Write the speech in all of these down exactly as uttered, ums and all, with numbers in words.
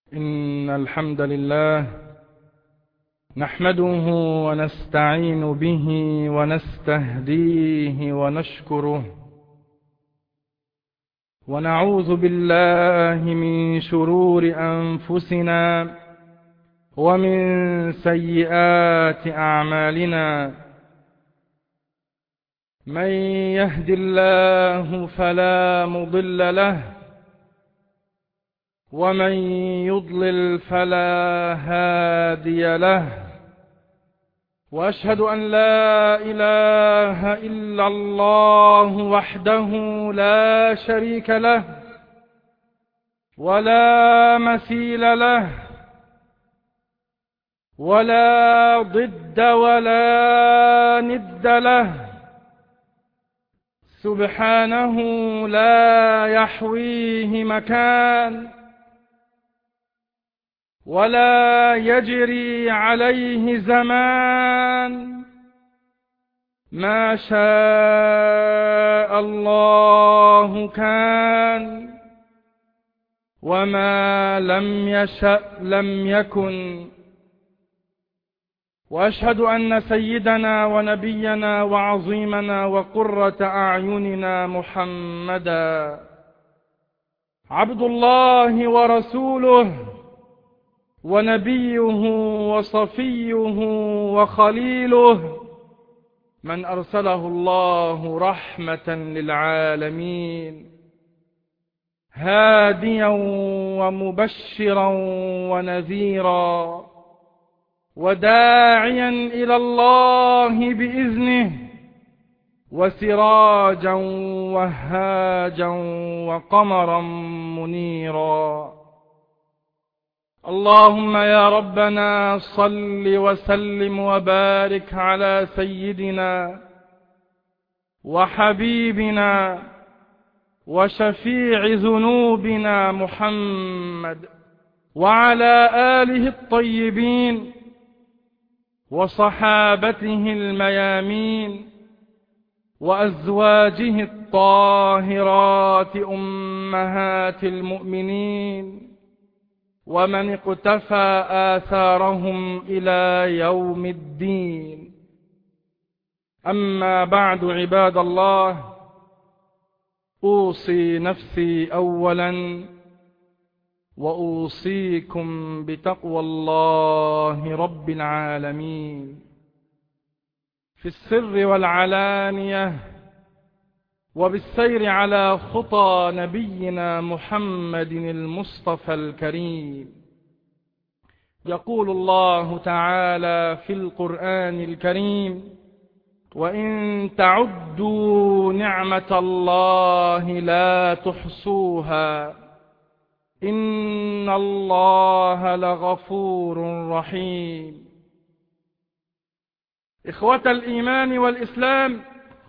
إن الحمد لله نحمده ونستعين به ونستهديه ونشكره، ونعوذ بالله من شرور أنفسنا ومن سيئات أعمالنا. من يهد الله فلا مضل له، ومن يضلل فلا هادي له، وأشهد أن لا إله إلا الله وحده لا شريك له ولا مثيل له ولا ضد ولا ند له، سبحانه لا يحويه مكان ولا يجري عليه زمان. ما شاء الله كان، وما لم يشأ لم يكن. وأشهد أن سيدنا ونبينا وعظيمنا وقرة أعيننا محمدا عبد الله ورسوله ونبيه وصفيه وخليله، من أرسله الله رحمة للعالمين، هاديا ومبشرا ونذيرا، وداعيا إلى الله بإذنه، وسراجا وهاجا وقمرا منيرا. اللهم يا ربنا صل وسلم وبارك على سيدنا وحبيبنا وشفيع ذنوبنا محمد، وعلى آله الطيبين وصحابته الميامين، وأزواجه الطاهرات أمهات المؤمنين، ومن اقتفى آثارهم إلى يوم الدين. أما بعد، عباد الله، أوصي نفسي أولا وأوصيكم بتقوى الله رب العالمين في السر والعلانية، وبالسير على خطى نبينا محمد المصطفى الكريم. يقول الله تعالى في القرآن الكريم: وإن تعدوا نعمة الله لا تحصوها إن الله لغفور رحيم. إخوة الإيمان والإسلام،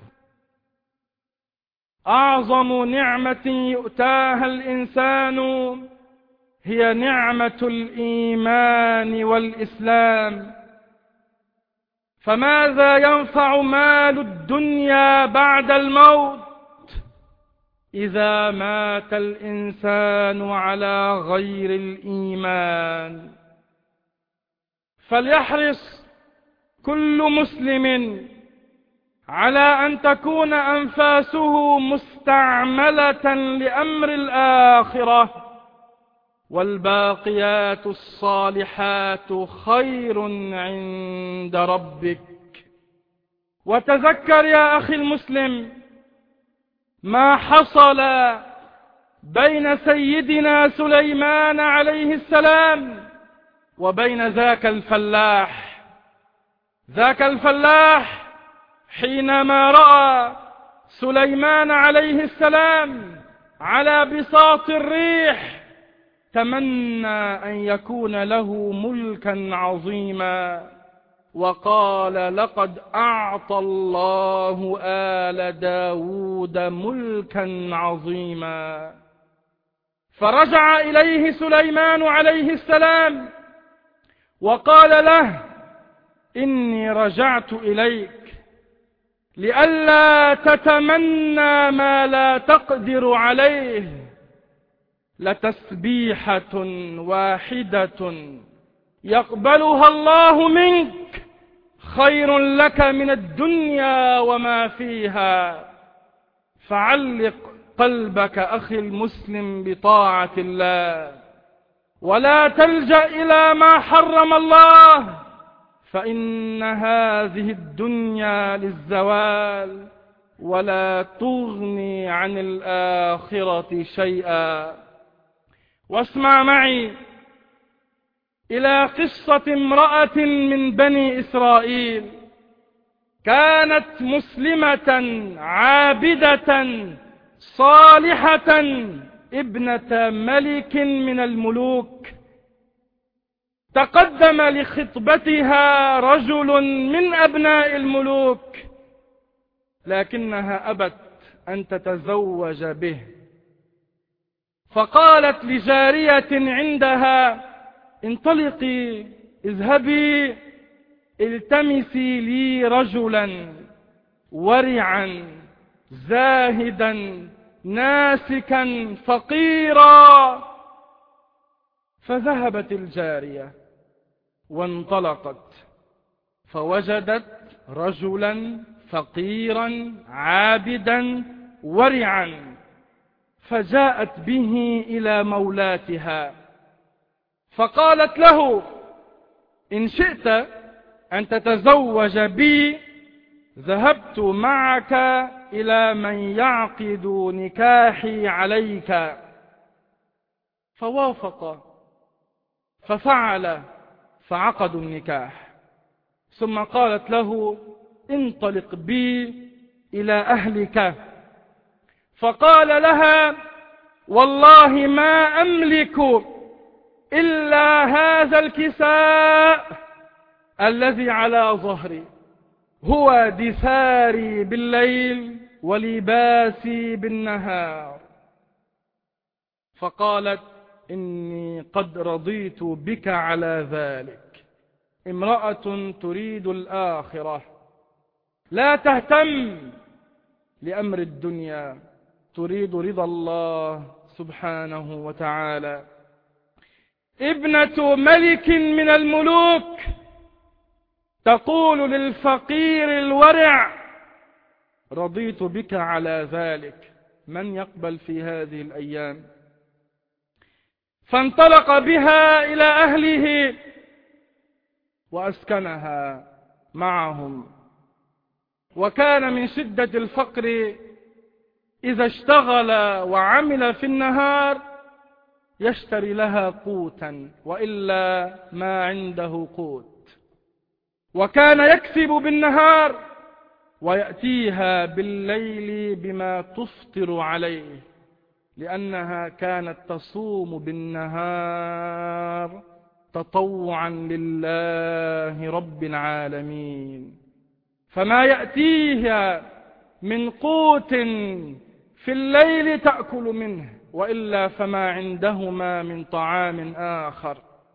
أعظم نعمة يؤتاها الإنسان هي نعمة الإيمان والإسلام. فماذا ينفع مال الدنيا بعد الموت إذا مات الإنسان على غير الإيمان؟ فليحرص كل مسلم على أن تكون أنفاسه مستعملة لأمر الآخرة، والباقيات الصالحات خير عند ربك. وتذكر يا أخي المسلم ما حصل بين سيدنا سليمان عليه السلام وبين ذاك الفلاح. ذاك الفلاح حينما رأى سليمان عليه السلام على بساط الريح تمنى أن يكون له ملكا عظيما، وقال: لقد أعطى الله آل داود ملكا عظيما. فرجع إليه سليمان عليه السلام وقال له: إني رجعت إليك لئلا تتمنى ما لا تقدر عليه، لتسبيحة واحدة يقبلها الله منك خير لك من الدنيا وما فيها. فعلق قلبك أخي المسلم بطاعة الله، ولا تلجأ إلى ما حرم الله، فإن هذه الدنيا للزوال ولا تغني عن الآخرة شيئا. واسمع معي إلى قصة امرأة من بني إسرائيل، كانت مسلمة عابدة صالحة ابنة ملك من الملوك. تقدم لخطبتها رجل من أبناء الملوك، لكنها أبت أن تتزوج به، فقالت لجارية عندها: انطلقي اذهبي التمسي لي رجلا ورعا زاهدا ناسكا فقيرا. فذهبت الجارية وانطلقت، فوجدت رجلا فقيرا عابدا ورعا، فجاءت به إلى مولاتها فقالت له: إن شئت أن تتزوج بي ذهبت معك إلى من يعقد نكاحي عليك. فوافق ففعل فعقدوا النكاح. ثم قالت له: انطلق بي إلى أهلك. فقال لها: والله ما أملك إلا هذا الكساء الذي على ظهري، هو دثاري بالليل ولباسي بالنهار. فقالت: إني قد رضيت بك على ذلك. امرأة تريد الآخرة، لا تهتم لأمر الدنيا، تريد رضا الله سبحانه وتعالى. ابنة ملك من الملوك تقول للفقير الورع: رضيت بك على ذلك. من يقبل في هذه الأيام؟ فانطلق بها إلى أهله وأسكنها معهم. وكان من شدة الفقر إذا اشتغل وعمل في النهار يشتري لها قوتا، وإلا ما عنده قوت. وكان يكسب بالنهار ويأتيها بالليل بما تفطر عليه، لأنها كانت تصوم بالنهار تطوعا لله رب العالمين. فما يأتيها من قوت في الليل تأكل منه، وإلا فما عندهما من طعام آخر.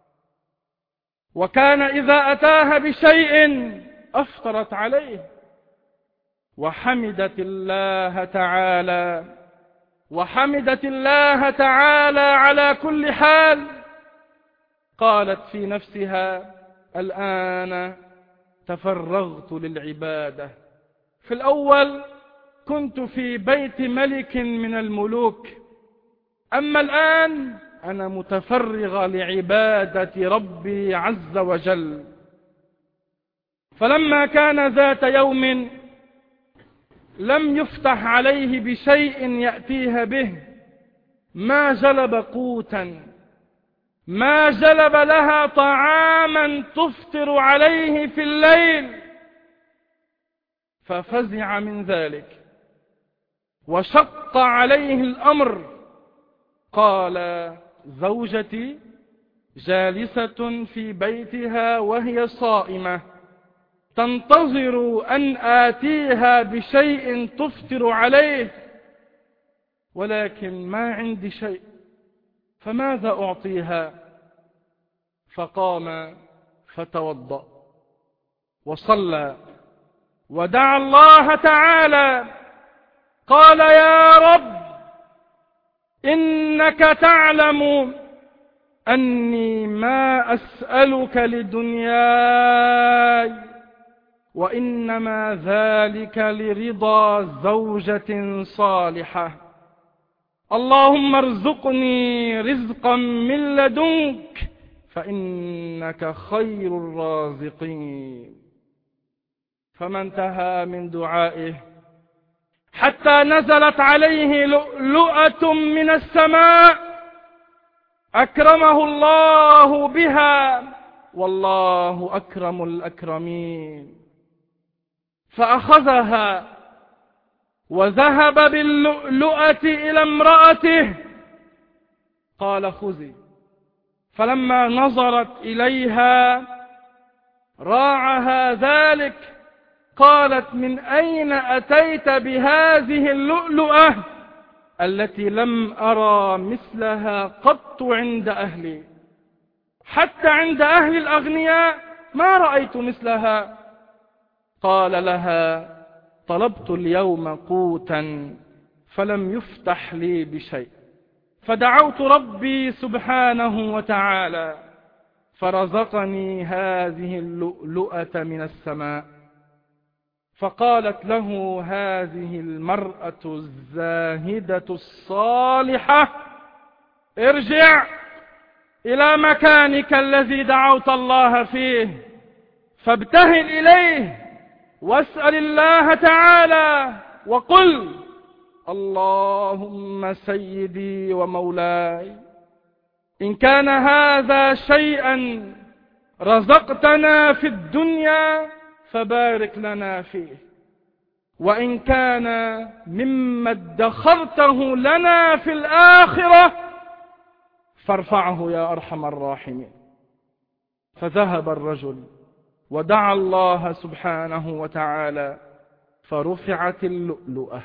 وكان إذا أتاها بشيء أفطرت عليه، وحمدت الله تعالى وحمدت الله تعالى على كل حال. قالت في نفسها: الآن تفرغت للعبادة. في الأول كنت في بيت ملك من الملوك، أما الآن أنا متفرغة لعبادة ربي عز وجل. فلما كان ذات يوم لم يفتح عليه بشيء يأتيها به، ما جلب قوتا، ما جلب لها طعاما تفطر عليه في الليل. ففزع من ذلك وشق عليه الأمر. قال: زوجتي جالسة في بيتها وهي صائمة تنتظر أن آتيها بشيء تفطر عليه، ولكن ما عندي شيء، فماذا أعطيها؟ فقام فتوضأ وصلى ودعا الله تعالى. قال: يا رب، إنك تعلم أني ما أسألك لدنياي، وإنما ذلك لرضا زوجة صالحة. اللهم ارزقني رزقا من لدنك فإنك خير الرازقين. فما انتهى من دعائه حتى نزلت عليه لؤلؤة من السماء أكرمه الله بها، والله أكرم الأكرمين. فأخذها وذهب باللؤلؤة إلى امرأته، قال خذي. فلما نظرت إليها راعها ذلك، قالت من أين أتيت بهذه اللؤلؤة التي لم أرى مثلها قط عند أهلي، حتى عند أهل الأغنياء ما رأيت مثلها. قال لها طلبت اليوم قوتا فلم يفتح لي بشيء، فدعوت ربي سبحانه وتعالى فرزقني هذه اللؤلؤة من السماء. فقالت له هذه المرأة الزاهدة الصالحة ارجع إلى مكانك الذي دعوت الله فيه، فابتهل إليه واسأل الله تعالى وقل اللهم سيدي ومولاي، إن كان هذا شيئا رزقتنا في الدنيا فبارك لنا فيه، وإن كان مما ادخرته لنا في الآخرة فارفعه يا أرحم الراحمين. فذهب الرجل ودعا الله سبحانه وتعالى فرفعت اللؤلؤة،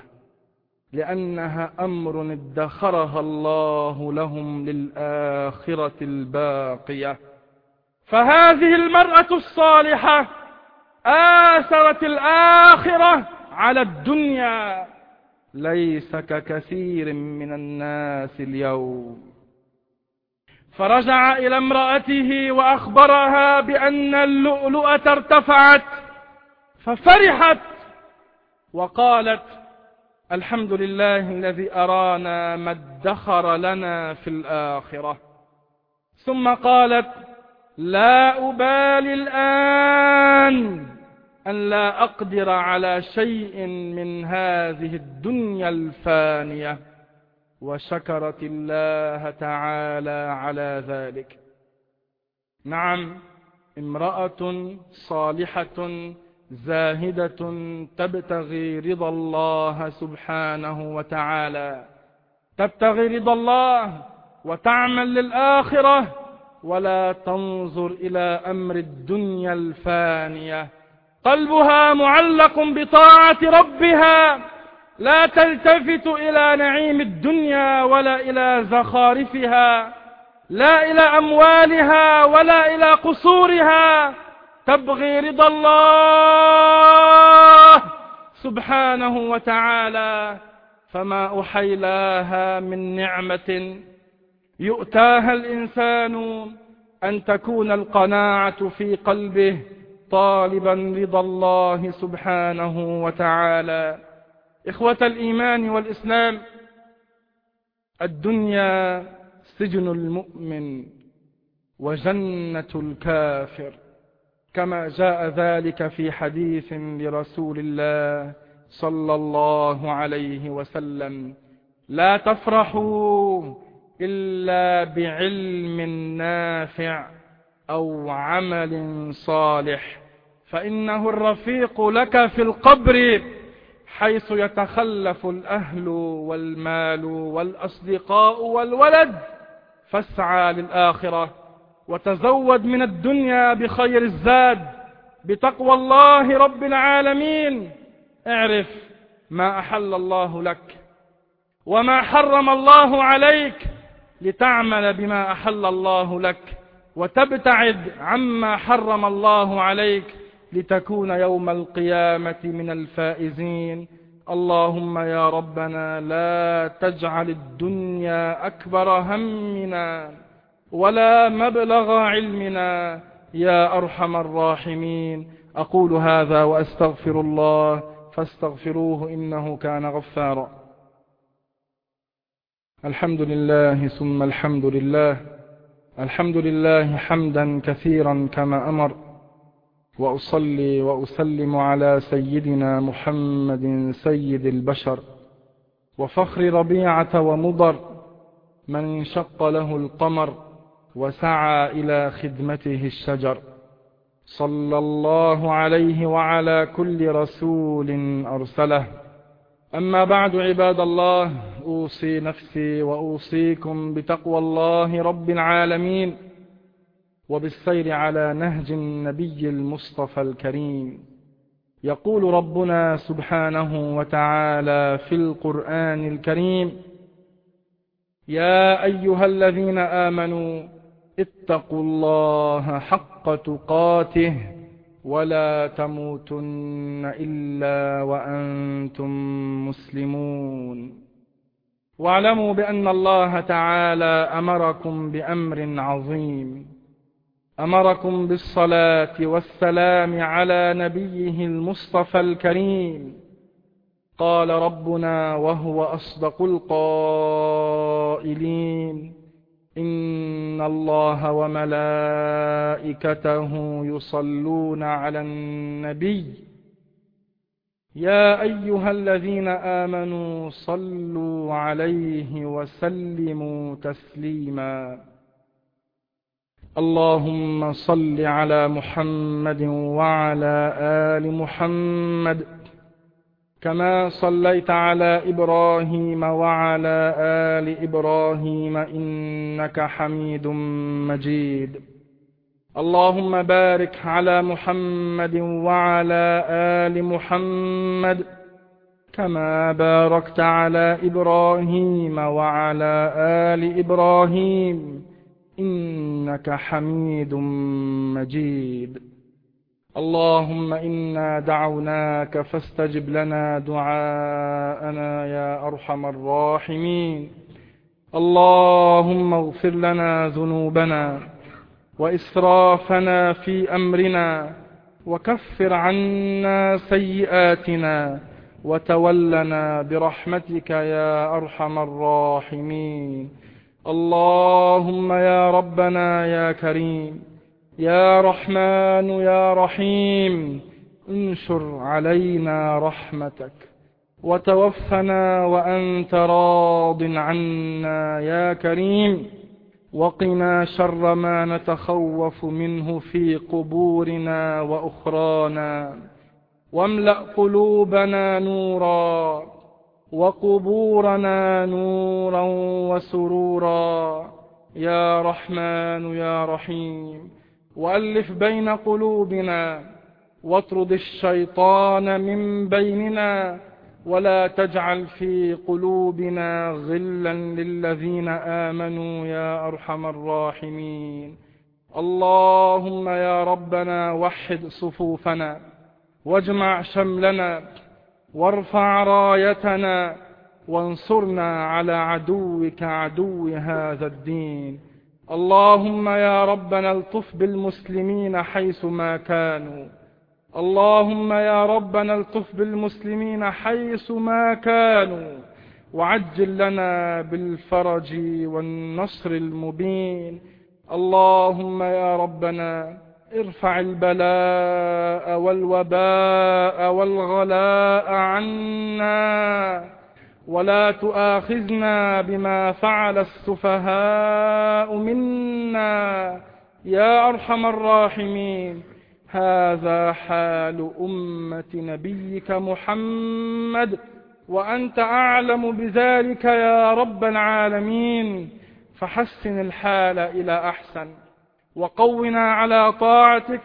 لأنها أمر ادخرها الله لهم للآخرة الباقية. فهذه المرأة الصالحة آثرت الآخرة على الدنيا، ليس ككثير من الناس اليوم. فرجع إلى امرأته وأخبرها بأن اللؤلؤة ارتفعت، ففرحت وقالت الحمد لله الذي أرانا ما ادخر لنا في الآخرة. ثم قالت لا أبالي الآن أن لا أقدر على شيء من هذه الدنيا الفانية، وشكرت الله تعالى على ذلك. نعم، امرأة صالحة زاهدة تبتغي رضا الله سبحانه وتعالى، تبتغي رضا الله وتعمل للآخرة ولا تنظر إلى أمر الدنيا الفانية. قلبها معلق بطاعة ربها، لا تلتفت إلى نعيم الدنيا ولا إلى زخارفها، لا إلى أموالها ولا إلى قصورها، تبغي رضا الله سبحانه وتعالى. فما أحيلاها من نعمة يؤتاها الإنسان أن تكون القناعة في قلبه طالبا رضا الله سبحانه وتعالى. إخوة الإيمان والإسلام، الدنيا سجن المؤمن وجنة الكافر، كما جاء ذلك في حديث لرسول الله صلى الله عليه وسلم: لا تفرحوا إلا بعلم نافع أو عمل صالح، فإنه الرفيق لك في القبر حيث يتخلف الأهل والمال والأصدقاء والولد. فاسعى للآخرة وتزود من الدنيا بخير الزاد بتقوى الله رب العالمين. اعرف ما أحل الله لك وما حرم الله عليك لتعمل بما أحل الله لك، وتبتعد عما حرم الله عليك لتكون يوم القيامة من الفائزين. اللهم يا ربنا لا تجعل الدنيا أكبر همنا ولا مبلغ علمنا يا أرحم الراحمين. أقول هذا وأستغفر الله فاستغفروه إنه كان غفارا. الحمد لله ثم الحمد لله، الحمد لله حمدا كثيرا كما أمر، وأصلي وأسلم على سيدنا محمد سيد البشر وفخر ربيعة ومضر، من انشق له القمر وسعى إلى خدمته الشجر. صلى الله عليه وعلى كل رسول أرسله. أما بعد عباد الله، أوصي نفسي وأوصيكم بتقوى الله رب العالمين وبالسير على نهج النبي المصطفى الكريم. يقول ربنا سبحانه وتعالى في القرآن الكريم: يا أيها الذين آمنوا اتقوا الله حق تقاته ولا تموتن إلا وأنتم مسلمون. واعلموا بأن الله تعالى أمركم بأمر عظيم، أمركم بالصلاة والسلام على نبيه المصطفى الكريم. قال ربنا وهو أصدق القائلين: إن الله وملائكته يصلون على النبي يا أيها الذين آمنوا صلوا عليه وسلموا تسليما. اللهم صل على محمد وعلى آل محمد كما صليت على إبراهيم وعلى آل إبراهيم إنك حميد مجيد. اللهم بارك على محمد وعلى آل محمد كما باركت على إبراهيم وعلى آل إبراهيم إنك حميد مجيد. اللهم إنا دعوناك فاستجب لنا دعاءنا يا أرحم الراحمين. اللهم اغفر لنا ذنوبنا وإسرافنا في أمرنا وكفر عنا سيئاتنا وتولنا برحمتك يا أرحم الراحمين. اللهم يا ربنا يا كريم يا رحمن يا رحيم، انشر علينا رحمتك وتوفنا وأنت راض عنا يا كريم، وقنا شر ما نتخوف منه في قبورنا وأخرانا، واملأ قلوبنا نورا وقبورنا نورا وسرورا يا رحمن يا رحيم. وألف بين قلوبنا واطرد الشيطان من بيننا، ولا تجعل في قلوبنا غلا للذين آمنوا يا أرحم الراحمين. اللهم يا ربنا وحد صفوفنا واجمع شملنا وارفع رايتنا وانصرنا على عدوك عدو هذا الدين. اللهم يا ربنا الطف بالمسلمين حيث ما كانوا، اللهم يا ربنا الطف بالمسلمين حيث ما كانوا، وعجل لنا بالفرج والنصر المبين. اللهم يا ربنا ارفع البلاء والوباء والغلاء عنا، ولا تؤاخذنا بما فعل السفهاء منا يا أرحم الراحمين. هذا حال أمة نبيك محمد، وأنت أعلم بذلك يا رب العالمين، فحسن الحال إلى أحسن، وقونا على طاعتك،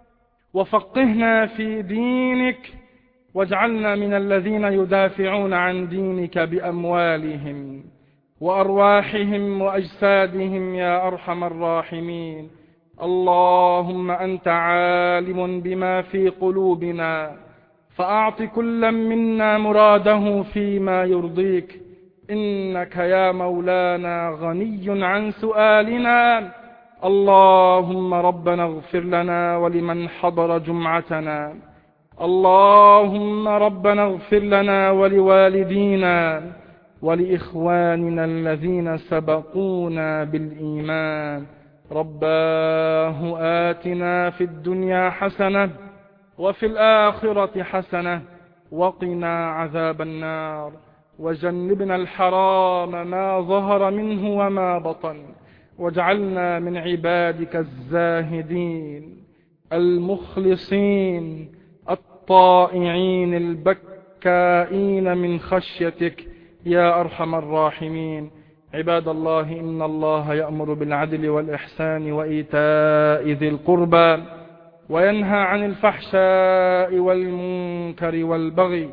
وفقهنا في دينك، واجعلنا من الذين يدافعون عن دينك بأموالهم وأرواحهم وأجسادهم يا أرحم الراحمين. اللهم أنت عالم بما في قلوبنا، فأعط كلا منا مراده فيما يرضيك، إنك يا مولانا غني عن سؤالنا. اللهم ربنا اغفر لنا ولمن حضر جمعتنا، اللهم ربنا اغفر لنا ولوالدينا ولإخواننا الذين سبقونا بالإيمان. رباه آتنا في الدنيا حسنة وفي الآخرة حسنة وقنا عذاب النار، وجنبنا الحرام ما ظهر منه وما بطن، واجعلنا من عبادك الزاهدين المخلصين الطائعين البكائين من خشيتك يا أرحم الراحمين. عباد الله، إن الله يأمر بالعدل والإحسان وإيتاء ذي القربى وينهى عن الفحشاء والمنكر والبغي،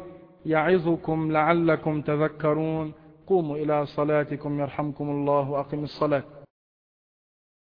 يعظكم لعلكم تذكرون. قوموا إلى صلاتكم يرحمكم الله وأقم الصلاة.